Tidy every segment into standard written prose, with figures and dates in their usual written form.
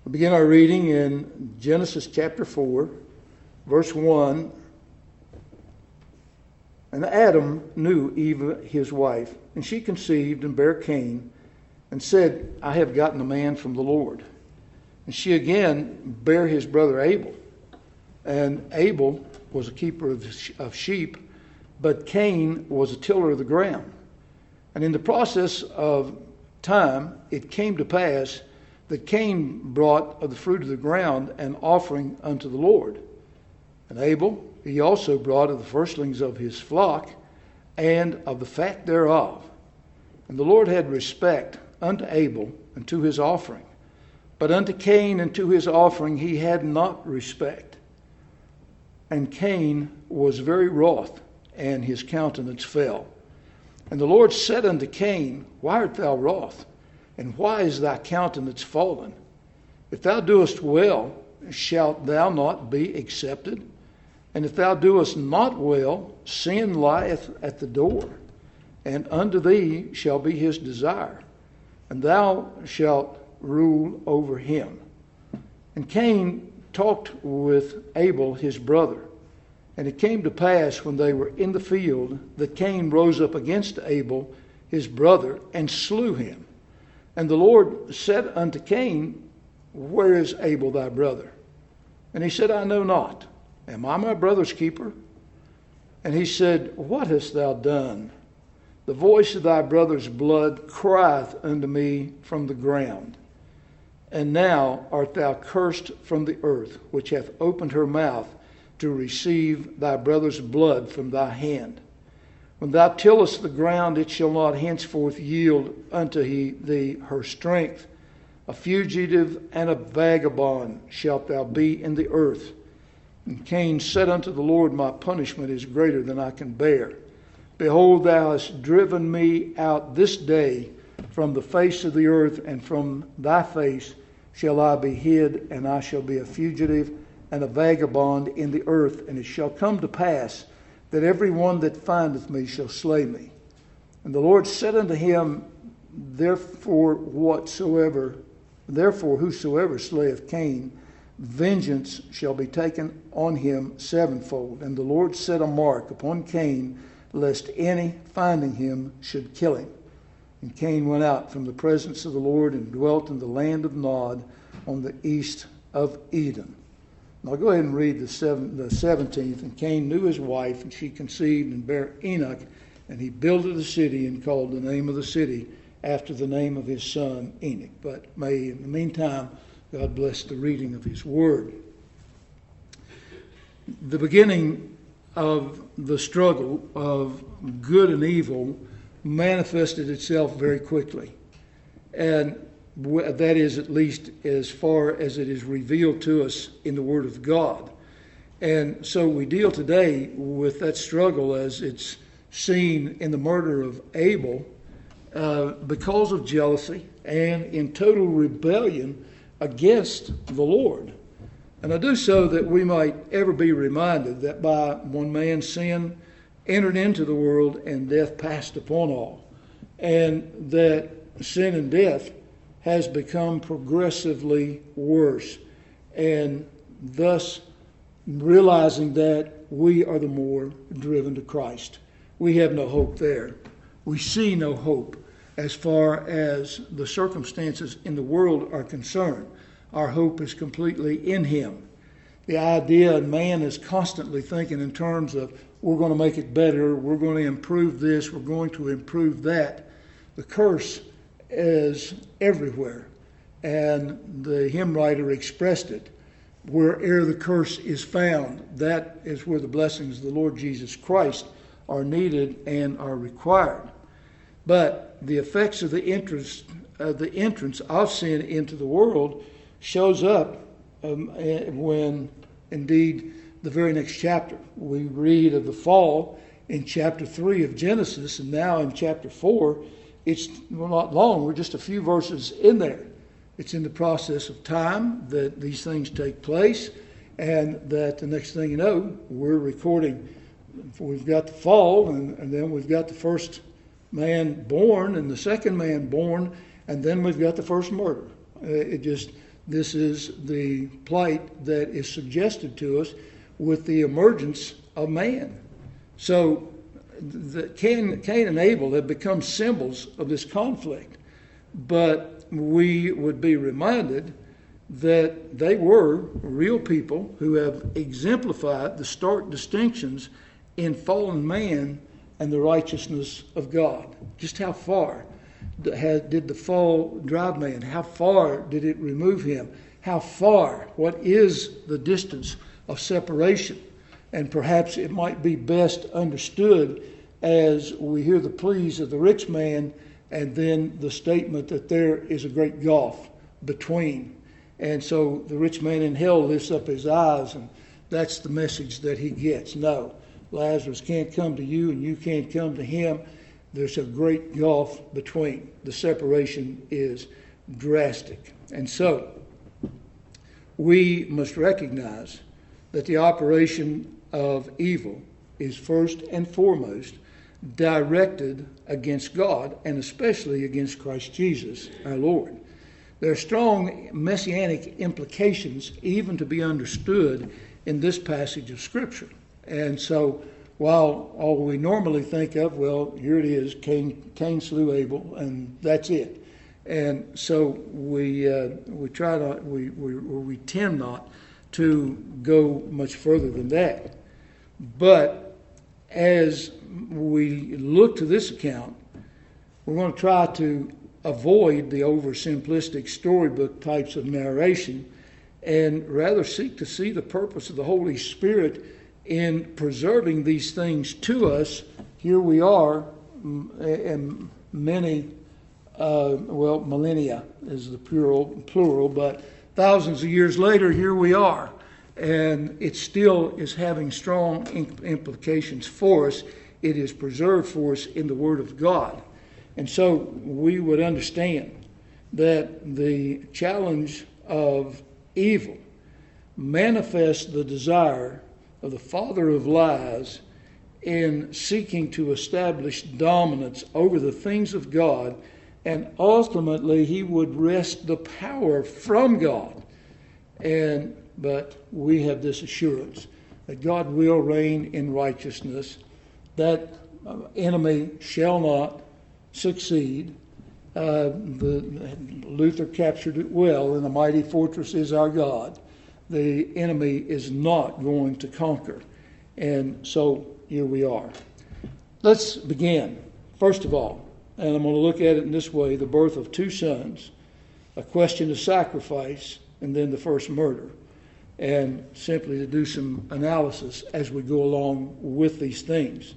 We begin our reading in Genesis chapter 4, verse 1. And Adam knew Eve his wife, and she conceived and bare Cain, and said, I have gotten a man from the Lord. And she again bare his brother Abel. And Abel was a keeper of sheep, but Cain was a tiller of the ground. And in the process of time, it came to pass that Cain brought of the fruit of the ground an offering unto the Lord. And Abel, he also brought of the firstlings of his flock and of the fat thereof. And the Lord had respect unto Abel and to his offering. But unto Cain and to his offering he had not respect. And Cain was very wroth, and his countenance fell. And the Lord said unto Cain, Why art thou wroth? And why is thy countenance fallen? If thou doest well, shalt thou not be accepted? And if thou doest not well, sin lieth at the door, and unto thee shall be his desire, and thou shalt rule over him. And Cain talked with Abel his brother. And it came to pass when they were in the field that Cain rose up against Abel his brother and slew him. And the Lord said unto Cain, Where is Abel thy brother? And he said, I know not. Am I my brother's keeper? And he said, What hast thou done? The voice of thy brother's blood crieth unto me from the ground. And now art thou cursed from the earth, which hath opened her mouth to receive thy brother's blood from thy hand. When thou tillest the ground, it shall not henceforth yield unto thee her strength. A fugitive and a vagabond shalt thou be in the earth. And Cain said unto the Lord, My punishment is greater than I can bear. Behold, thou hast driven me out this day from the face of the earth, and from thy face shall I be hid, and I shall be a fugitive and a vagabond in the earth. And it shall come to pass that every one that findeth me shall slay me. And the Lord said unto him, Therefore whosoever slayeth Cain, vengeance shall be taken on him sevenfold. And the Lord set a mark upon Cain, lest any finding him should kill him. And Cain went out from the presence of the Lord and dwelt in the land of Nod on the east of Eden. Now I'll go ahead and read the 17th. And Cain knew his wife, and she conceived and bare Enoch. And he builded a city and called the name of the city after the name of his son Enoch. But may in the meantime God bless the reading of his word. The beginning of the struggle of good and evil manifested itself very quickly. And that is at least as far as it is revealed to us in the Word of God. And so we deal today with that struggle as it's seen in the murder of Abel because of jealousy and in total rebellion against the Lord. And I do so that we might ever be reminded that by one man's sin entered into the world, and death passed upon all. And that sin and death has become progressively worse. And thus realizing that we are the more driven to Christ. We have no hope there. We see no hope as far as the circumstances in the world are concerned. Our hope is completely in Him. The idea man is constantly thinking in terms of we're going to make it better, we're going to improve this, we're going to improve that. The curse is everywhere. And the hymn writer expressed it. Where'er the curse is found, that is where the blessings of the Lord Jesus Christ are needed and are required. But the effects of the entrance of sin into the world shows up when, indeed, the very next chapter. We read of the fall in chapter 3 of Genesis, and now in chapter 4, it's not long. We're just a few verses in there. It's in the process of time that these things take place, and that the next thing you know, we're recording. We've got the fall, and then we've got the first man born, and the second man born, and then we've got the first murder. This is the plight that is suggested to us with the emergence of man. So Cain and Abel have become symbols of this conflict. But we would be reminded that they were real people who have exemplified the stark distinctions in fallen man and the righteousness of God. Just how far did the fall drive man? How far did it remove him? How far? What is the distance of separation? And perhaps it might be best understood as we hear the pleas of the rich man and then the statement that there is a great gulf between. And so the rich man in hell lifts up his eyes, and that's the message that he gets. No, Lazarus can't come to you and you can't come to him. There's a great gulf between. The separation is drastic. And so we must recognize that the operation of evil is first and foremost directed against God and especially against Christ Jesus, our Lord. There are strong messianic implications even to be understood in this passage of Scripture. And so while all we normally think of, well, here it is, Cain slew Abel, and that's it. And so we tend not to go much further than that. But as we look to this account, we're going to try to avoid the oversimplistic storybook types of narration and rather seek to see the purpose of the Holy Spirit in preserving these things to us. Here we are, and many, millennia is the plural, but thousands of years later, here we are. And it still is having strong implications for us. It is preserved for us in the Word of God. And so we would understand that the challenge of evil manifests the desire of the father of lies in seeking to establish dominance over the things of God, and ultimately he would wrest the power from God. But we have this assurance that God will reign in righteousness, that enemy shall not succeed. Luther captured it well, and the mighty fortress is our God. The enemy is not going to conquer. And so here we are. Let's begin. First of all, and I'm going to look at it in this way, the birth of two sons, a question of sacrifice, and then the first murder. And simply to do some analysis as we go along with these things.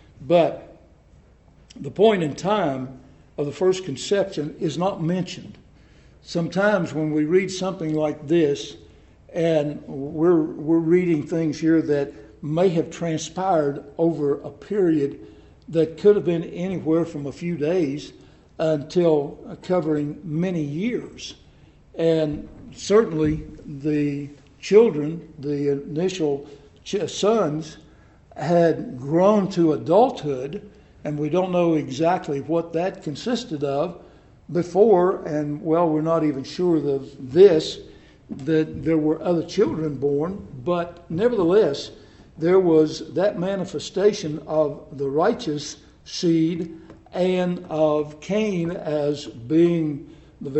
But the point in time of the first conception is not mentioned. Sometimes when we read something like this, and we're reading things here that may have transpired over a period that could have been anywhere from a few days until covering many years. And certainly the children, the initial sons, had grown to adulthood, and we don't know exactly what that consisted of before, and we're not even sure of this, that there were other children born, but nevertheless, there was that manifestation of the righteous seed and of Cain as being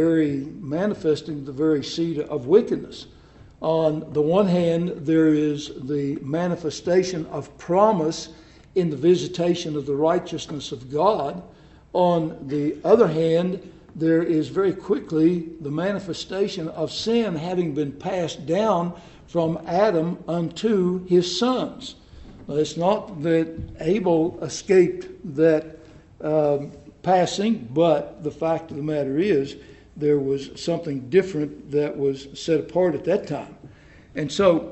manifesting the very seed of wickedness. On the one hand, there is the manifestation of promise in the visitation of the righteousness of God. On the other hand, there is very quickly the manifestation of sin having been passed down from Adam unto his sons. Now, it's not that Abel escaped that passing, but the fact of the matter is there was something different that was set apart at that time. And so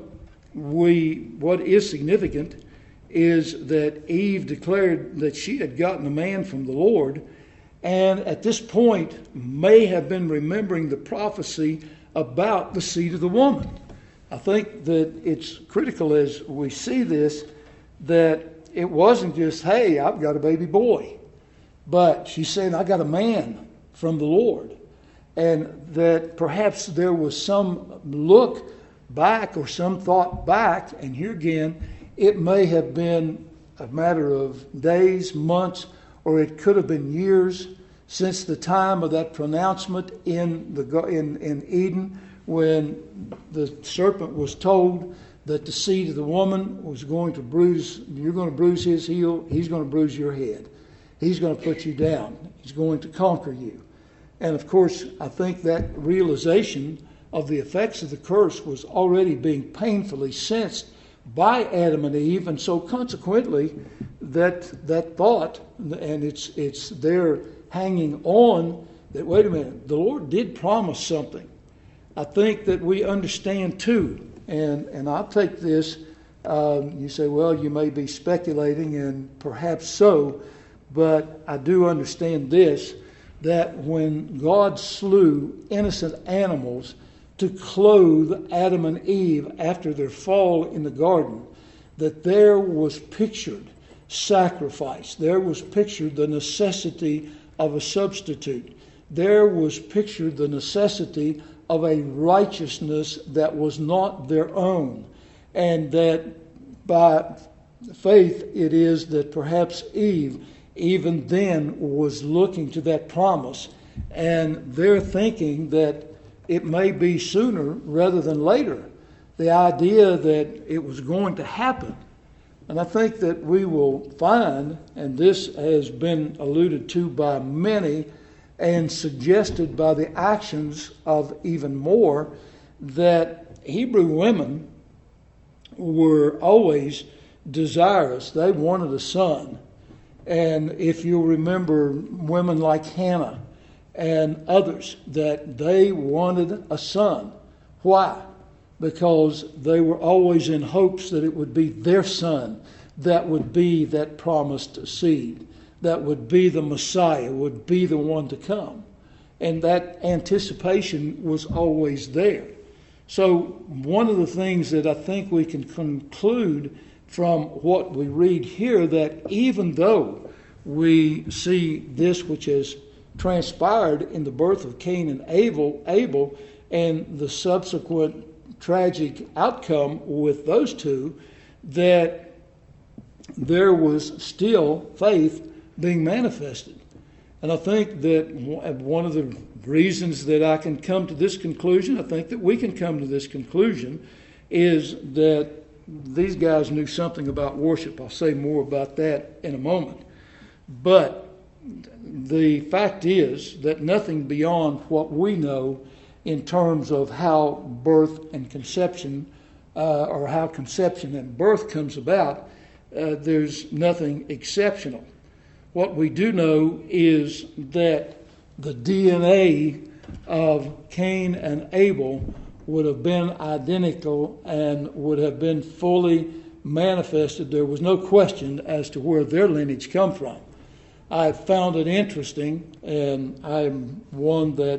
what is significant is that Eve declared that she had gotten a man from the Lord, and at this point may have been remembering the prophecy about the seed of the woman. I think that it's critical as we see this that it wasn't just, hey, I've got a baby boy, but she's saying, I got a man from the Lord. and that perhaps there was some look back or some thought back, and here again, it may have been a matter of days, months, or it could have been years since the time of that pronouncement in Eden, when the serpent was told that the seed of the woman was going to bruise, you're going to bruise his heel, he's going to bruise your head. He's going to put you down. He's going to conquer you. And of course, I think that realization of the effects of the curse was already being painfully sensed by Adam and Eve, and so consequently, that thought, and it's there hanging on, that wait a minute, the Lord did promise something. I think that we understand too, and I'll take this, you say, well, you may be speculating, and perhaps so, but I do understand this, that when God slew innocent animals to clothe Adam and Eve after their fall in the garden, that there was pictured sacrifice. There was pictured the necessity of a substitute. There was pictured the necessity of a righteousness that was not their own. And that by faith it is that perhaps Eve even then was looking to that promise. And they're thinking that it may be sooner rather than later. The idea that it was going to happen. And I think that we will find, and this has been alluded to by many and suggested by the actions of even more, that Hebrew women were always desirous. They wanted a son. And if you remember women like Hannah and others, that they wanted a son. Why? Because they were always in hopes that it would be their son that would be that promised seed, that would be the Messiah, would be the one to come. And that anticipation was always there. So one of the things that I think we can conclude from what we read here, that even though we see this which has transpired in the birth of Cain and Abel and the subsequent tragic outcome with those two, that there was still faith being manifested. And I think that one of the reasons that I can come to this conclusion, I think that we can come to this conclusion, is that these guys knew something about worship. I'll say more about that in a moment. But the fact is that nothing beyond what we know in terms of how birth and conception, or how conception and birth comes about, there's nothing exceptional. What we do know is that the DNA of Cain and Abel would have been identical and would have been fully manifested. There was no question as to where their lineage come from. I found it interesting, and I'm one that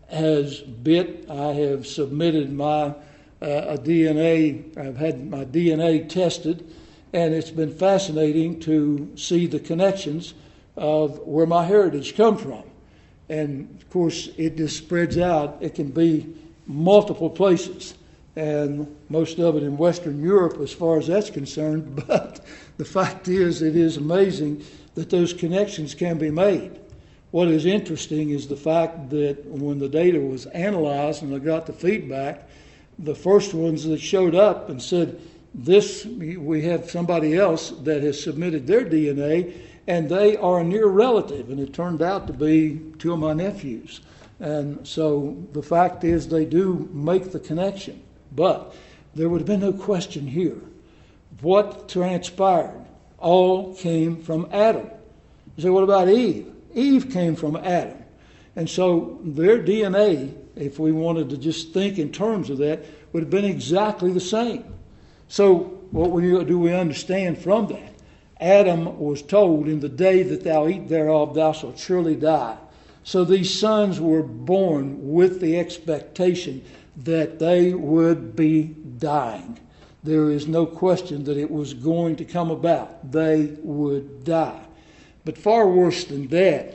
I have submitted my DNA, I've had my DNA tested, and it's been fascinating to see the connections of where my heritage come from. And of course, it just spreads out. It can be multiple places, and most of it in Western Europe as far as that's concerned. But the fact is, it is amazing that those connections can be made. What is interesting is the fact that when the data was analyzed and I got the feedback, the first ones that showed up and said, we have somebody else that has submitted their DNA, and they are a near relative, and it turned out to be two of my nephews. And so the fact is they do make the connection. But there would have been no question here. What transpired all came from Adam. You say, what about Eve? Eve came from Adam. And so their DNA, if we wanted to just think in terms of that, would have been exactly the same. So what do we understand from that? Adam was told, in the day that thou eat thereof, thou shalt surely die. So these sons were born with the expectation that they would be dying. There is no question that it was going to come about. They would die. But far worse than that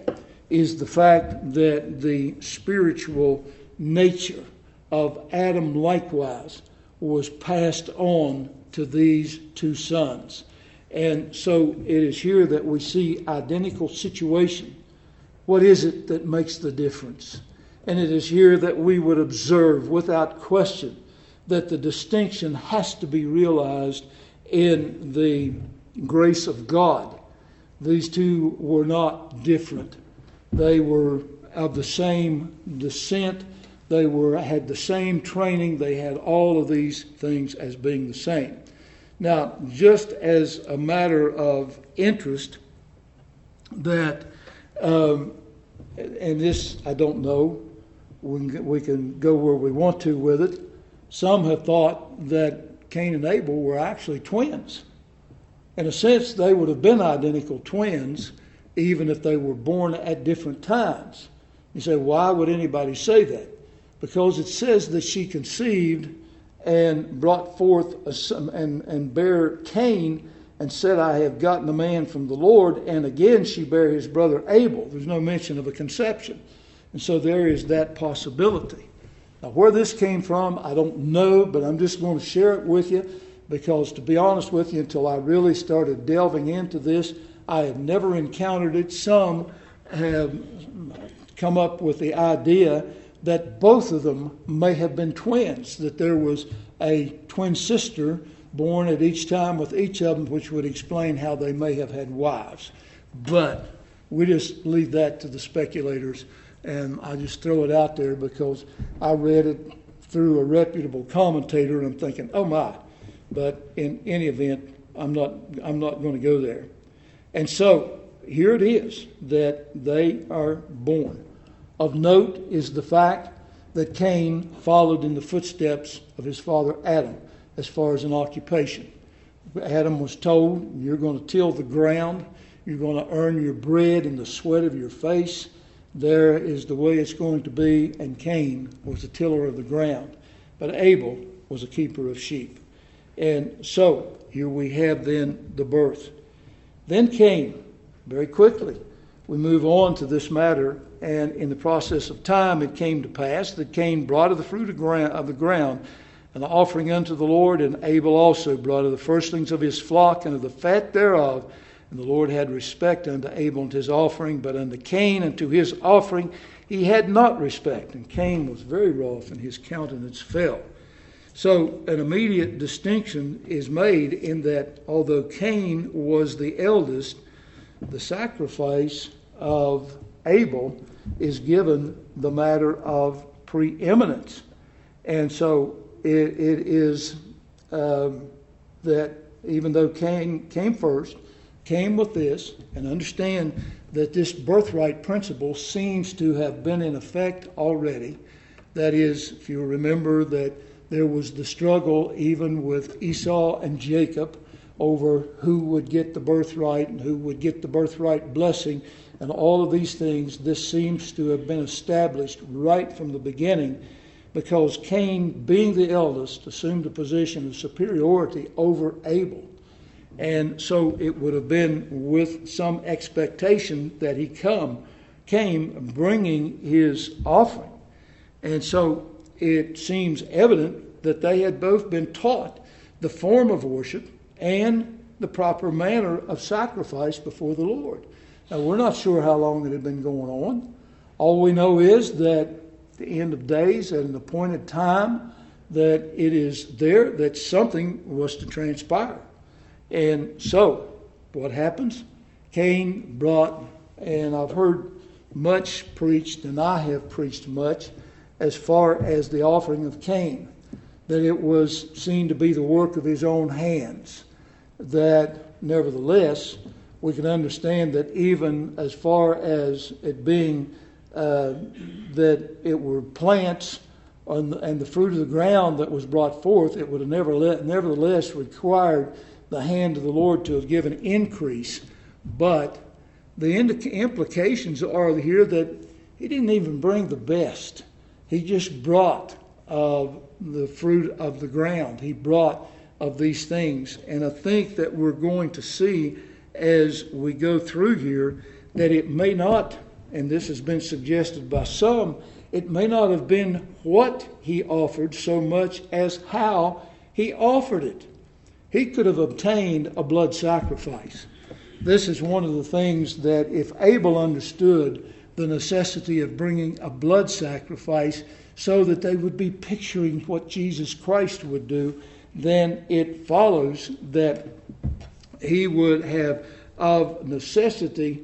is the fact that the spiritual nature of Adam likewise was passed on to these two sons. And so it is here that we see identical situation. What is it that makes the difference? And it is here that we would observe without question that the distinction has to be realized in the grace of God. These two were not different. They were of the same descent. They had the same training. They had all of these things as being the same. Now, just as a matter of interest, that, and this I don't know, we can go where we want to with it. Some have thought that Cain and Abel were actually twins. In a sense, they would have been identical twins, even if they were born at different times. You say, why would anybody say that? Because it says that she conceived and brought forth and bare Cain and said, I have gotten a man from the Lord. And again she bare his brother Abel. There's no mention of a conception. And so there is that possibility. Now where this came from, I don't know, but I'm just going to share it with you because, to be honest with you, until I really started delving into this, I have never encountered it. Some have come up with the idea that both of them may have been twins, that there was a twin sister born at each time with each of them, which would explain how they may have had wives. But we just leave that to the speculators, and I just throw it out there because I read it through a reputable commentator, and I'm thinking, oh my. But in any event, I'm not going to go there. And so here it is that they are born. Of note is the fact that Cain followed in the footsteps of his father Adam as far as an occupation. Adam was told, you're going to till the ground, you're going to earn your bread in the sweat of your face. There is the way it's going to be, and Cain was a tiller of the ground. But Abel was a keeper of sheep. And so here we have then the birth. Then Cain, very quickly, we move on to this matter, and in the process of time it came to pass that Cain brought of the fruit of the ground an offering unto the Lord, and Abel also brought of the firstlings of his flock and of the fat thereof. And the Lord had respect unto Abel and his offering, but unto Cain and to his offering he had not respect. And Cain was very wroth, and his countenance fell. So an immediate distinction is made in that although Cain was the eldest, the sacrifice of Abel is given the matter of preeminence. And so it is that even though Cain came first, came with this, and understand that this birthright principle seems to have been in effect already. That is, if you remember that there was the struggle even with Esau and Jacob over who would get the birthright and who would get the birthright blessing, and all of these things. This seems to have been established right from the beginning, because Cain, being the eldest, assumed a position of superiority over Abel. And so it would have been with some expectation that he came bringing his offering. And so it seems evident that they had both been taught the form of worship and the proper manner of sacrifice before the Lord. Now, we're not sure how long it had been going on. All we know is that at the end of days, at an appointed time, that it is there that something was to transpire. And so, what happens? Cain brought, and I've heard much preached, and I have preached much, as far as the offering of Cain, that it was seen to be the work of his own hands. That, nevertheless, we can understand that even as far as it being that it were plants and the fruit of the ground that was brought forth, it would have nevertheless required the hand of the Lord to have given increase. But the implications are here that he didn't even bring the best. He just brought of the fruit of the ground. He brought of these things. And I think that we're going to see as we go through here that it may not and this has been suggested by some, it may not have been what he offered so much as how he offered it. He could have obtained a blood sacrifice. This is one of the things that if Abel understood the necessity of bringing a blood sacrifice so that they would be picturing what Jesus Christ would do, then it follows that he would have of necessity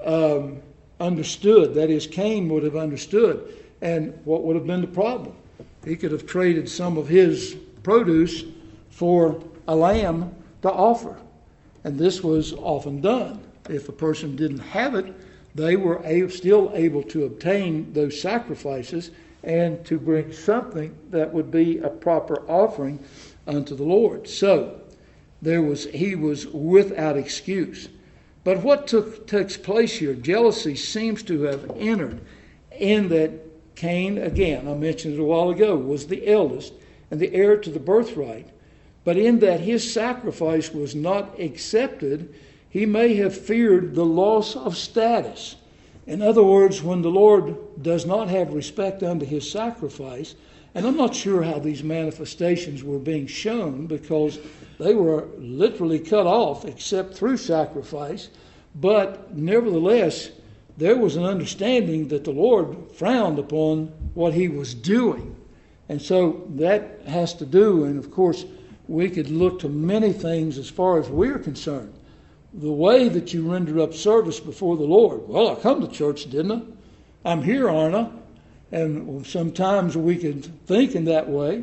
understood. That is, Cain would have understood. And what would have been the problem? He could have traded some of his produce for a lamb to offer. And this was often done. If a person didn't have it, they were still able to obtain those sacrifices and to bring something that would be a proper offering unto the Lord. So he was without excuse. But what takes place here? Jealousy seems to have entered in that Cain, again, I mentioned it a while ago, was the eldest and the heir to the birthright. But in that his sacrifice was not accepted, he may have feared the loss of status. In other words, when the Lord does not have respect unto his sacrifice, and I'm not sure how these manifestations were being shown because they were literally cut off except through sacrifice, but nevertheless, there was an understanding that the Lord frowned upon what he was doing. And so that has to do, and of course, we could look to many things as far as we're concerned. The way that you render up service before the Lord. Well, I come to church, didn't I? I'm here, aren't I? And sometimes we could think in that way.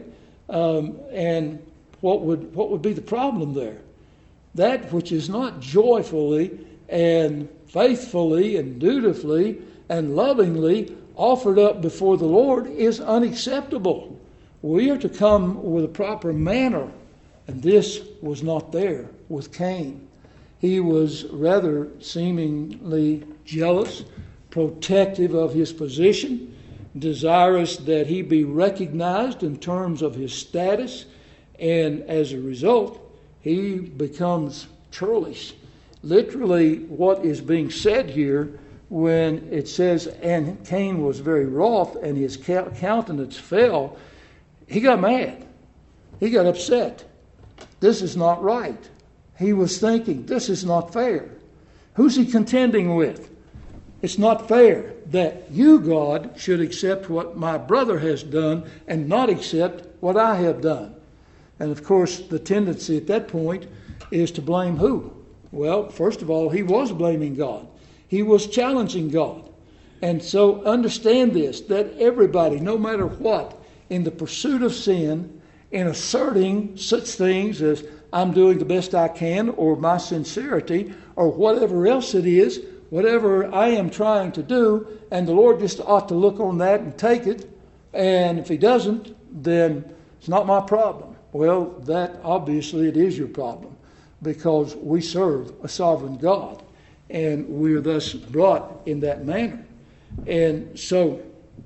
And what would be the problem there? That which is not joyfully and faithfully and dutifully and lovingly offered up before the Lord is unacceptable. We are to come with a proper manner, and this was not there with Cain. He was rather seemingly jealous, protective of his position, desirous that he be recognized in terms of his status, and as a result, he becomes churlish. Literally, what is being said here when it says, and Cain was very wroth and his countenance fell, he got mad. He got upset. This is not right. He was thinking, this is not fair. Who's he contending with? It's not fair that you, God, should accept what my brother has done and not accept what I have done. And of course, the tendency at that point is to blame who? Well, first of all, he was blaming God. He was challenging God. And so understand this, that everybody, no matter what, in the pursuit of sin, in asserting such things as I'm doing the best I can, or my sincerity, or whatever else it is, whatever I am trying to do, and the Lord just ought to look on that and take it, and if he doesn't, then it's not my problem. Well, that obviously it is your problem, because we serve a sovereign God, and we are thus brought in that manner. And so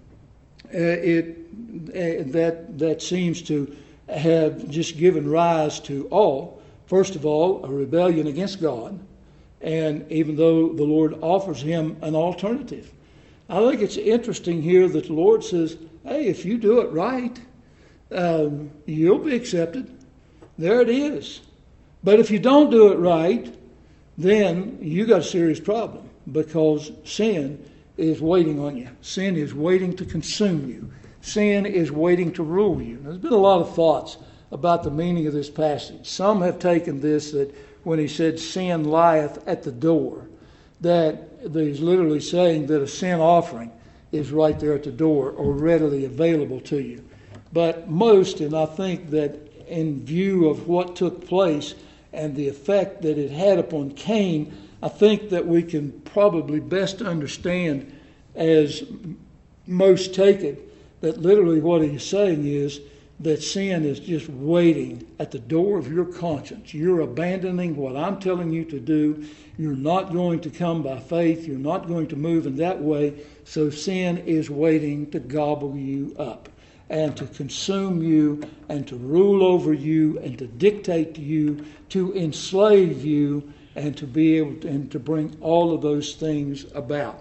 that seems to have just given rise to first of all, a rebellion against God, and even though the Lord offers him an alternative. I think it's interesting here that the Lord says, hey, if you do it right, you'll be accepted. There it is. But if you don't do it right, then you got a serious problem, because sin is waiting on you. Sin is waiting to consume you. Sin is waiting to rule you. There's been a lot of thoughts about the meaning of this passage. Some have taken this that when he said sin lieth at the door, that he's literally saying that a sin offering is right there at the door or readily available to you. But most, and I think that in view of what took place and the effect that it had upon Cain, I think that we can probably best understand, as most take it, that literally what he's saying is that sin is just waiting at the door of your conscience. You're abandoning what I'm telling you to do. You're not going to come by faith. You're not going to move in that way. So sin is waiting to gobble you up and to consume you and to rule over you and to dictate to you, to enslave you, and to be able to, and to bring all of those things about.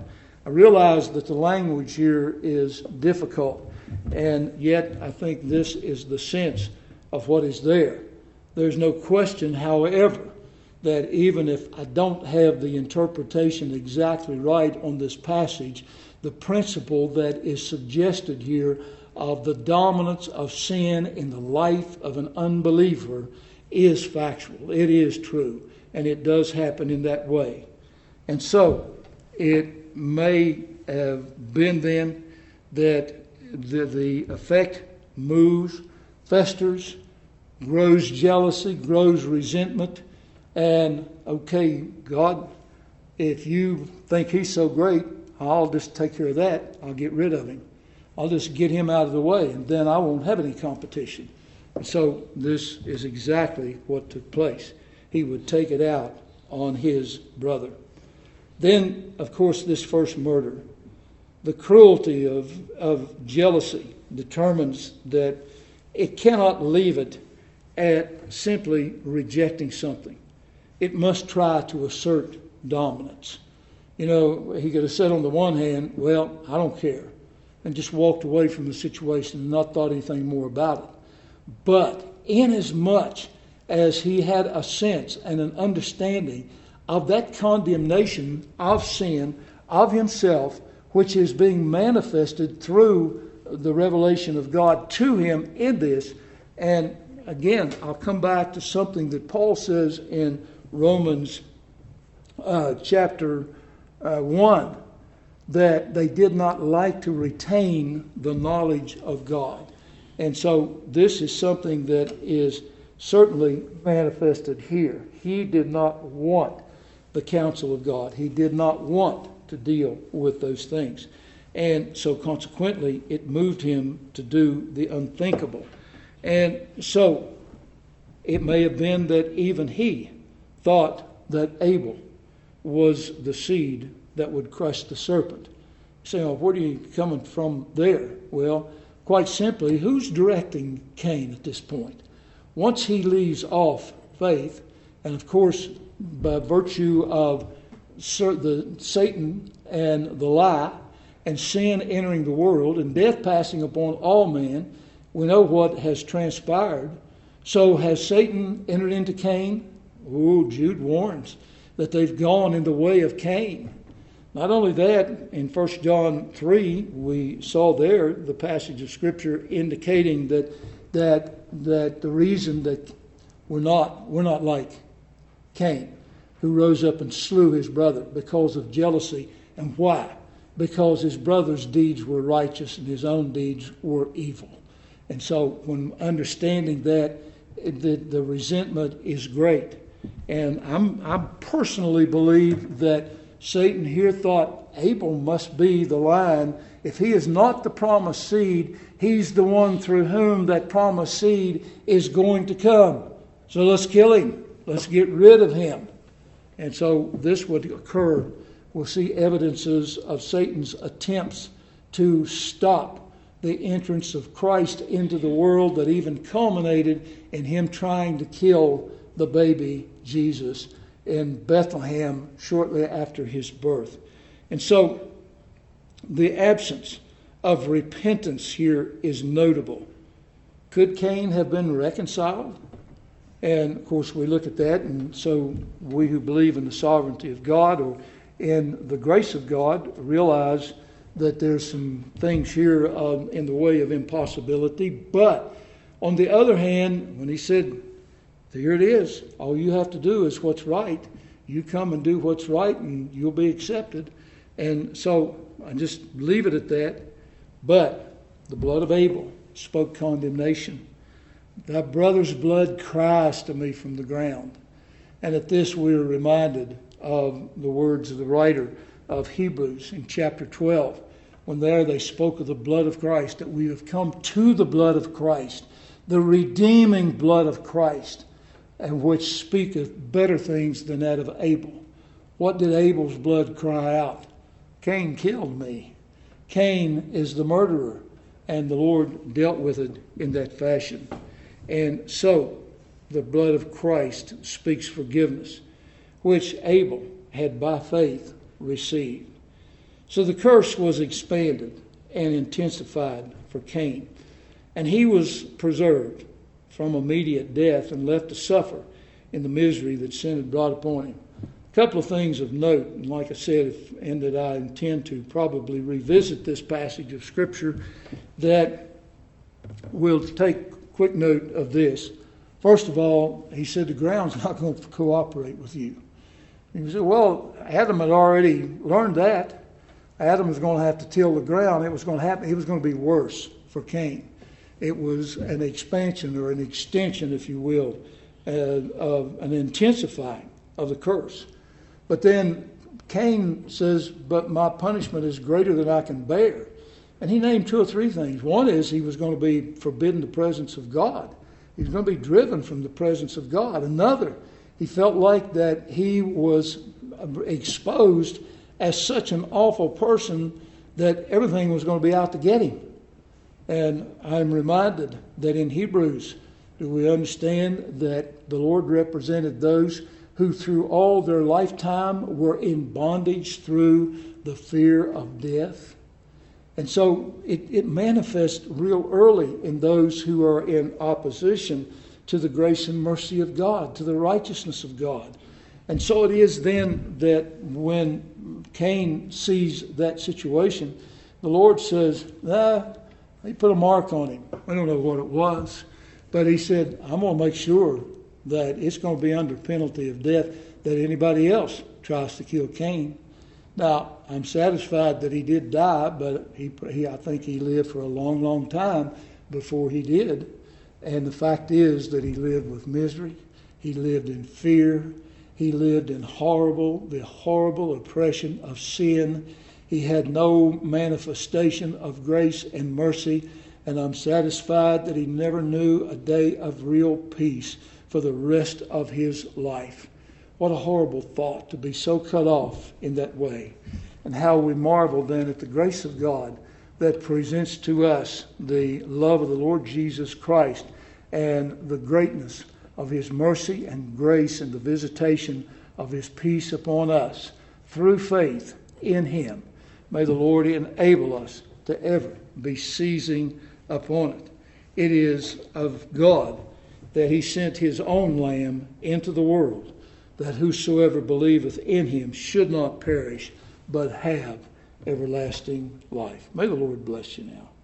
I realize that the language here is difficult, and yet I think this is the sense of what is there. There's no question, however, that even if I don't have the interpretation exactly right on this passage, the principle that is suggested here of the dominance of sin in the life of an unbeliever is factual. It is true, and it does happen in that way. And so, it may have been then that the effect moves, festers, grows jealousy, grows resentment, and, okay, God, if you think he's so great, I'll just take care of that. I'll get rid of him. I'll just get him out of the way, and then I won't have any competition. And so this is exactly what took place. He would take it out on his brother. Then, of course, this first murder. The cruelty of jealousy determines that it cannot leave it at simply rejecting something. It must try to assert dominance. You know, he could have said on the one hand, well, I don't care, and just walked away from the situation and not thought anything more about it. But inasmuch as he had a sense and an understanding of that condemnation of sin, of himself, which is being manifested through the revelation of God to him in this. And again, I'll come back to something that Paul says in Romans chapter 1, that they did not like to retain the knowledge of God. And so this is something that is certainly manifested here. He did not want the counsel of God. He did not want to deal with those things. And so consequently, it moved him to do the unthinkable. And so it may have been that even he thought that Abel was the seed that would crush the serpent. Saying, oh, where are you coming from there? Well, quite simply, who's directing Cain at this point? Once he leaves off faith, and of course, by virtue of Satan and the lie, and sin entering the world, and death passing upon all men, we know what has transpired. So has Satan entered into Cain? Oh, Jude warns that they've gone in the way of Cain. Not only that, in 1 John 3, we saw there the passage of Scripture indicating that the reason that we're not like Cain, who rose up and slew his brother because of jealousy. And why? Because his brother's deeds were righteous and his own deeds were evil. And so when understanding that, the resentment is great. And I personally believe that Satan here thought Abel must be the line. If he is not the promised seed, he's the one through whom that promised seed is going to come. So let's kill him. Let's get rid of him. And so this would occur. We'll see evidences of Satan's attempts to stop the entrance of Christ into the world that even culminated in him trying to kill the baby Jesus in Bethlehem shortly after his birth. And so the absence of repentance here is notable. Could Cain have been reconciled? And of course we look at that, and so we who believe in the sovereignty of God or in the grace of God realize that there's some things here in the way of impossibility. But on the other hand, when he said, here it is, all you have to do is what's right. You come and do what's right and you'll be accepted. And so I just leave it at that. But the blood of Abel spoke condemnation. Thy brother's blood cries to me from the ground. And at this we are reminded of the words of the writer of Hebrews in chapter 12, when there they spoke of the blood of Christ, that we have come to the blood of Christ, the redeeming blood of Christ, and which speaketh better things than that of Abel. What did Abel's blood cry out? Cain killed me. Cain is the murderer. And the Lord dealt with it in that fashion. And so the blood of Christ speaks forgiveness, which Abel had by faith received. So the curse was expanded and intensified for Cain. And he was preserved from immediate death and left to suffer in the misery that sin had brought upon him. A couple of things of note, and like I said, and that I intend to probably revisit this passage of Scripture, that we'll take quick note of this. First of all, he said the ground's not going to cooperate with you. And you say, well, Adam had already learned that. Adam was going to have to till the ground. It was going to happen. It was going to be worse for Cain. It was an expansion or an extension, if you will, of an intensifying of the curse. But then Cain says, but my punishment is greater than I can bear. And he named two or three things. One is he was going to be forbidden the presence of God. He was going to be driven from the presence of God. Another, he felt like that he was exposed as such an awful person that everything was going to be out to get him. And I'm reminded that in Hebrews, do we understand that the Lord represented those who through all their lifetime were in bondage through the fear of death? And so it manifests real early in those who are in opposition to the grace and mercy of God, to the righteousness of God. And so it is then that when Cain sees that situation, the Lord says, he put a mark on him. We don't know what it was. But he said, I'm going to make sure that it's going to be under penalty of death that anybody else tries to kill Cain. Now, I'm satisfied that he did die, but I think he lived for a long, long time before he did. And the fact is that he lived with misery. He lived in fear. He lived in the horrible oppression of sin. He had no manifestation of grace and mercy. And I'm satisfied that he never knew a day of real peace for the rest of his life. What a horrible thought to be so cut off in that way. And how we marvel then at the grace of God that presents to us the love of the Lord Jesus Christ and the greatness of his mercy and grace and the visitation of his peace upon us through faith in him. May the Lord enable us to ever be seizing upon it. It is of God that he sent his own Lamb into the world, that whosoever believeth in him should not perish, but have everlasting life. May the Lord bless you now.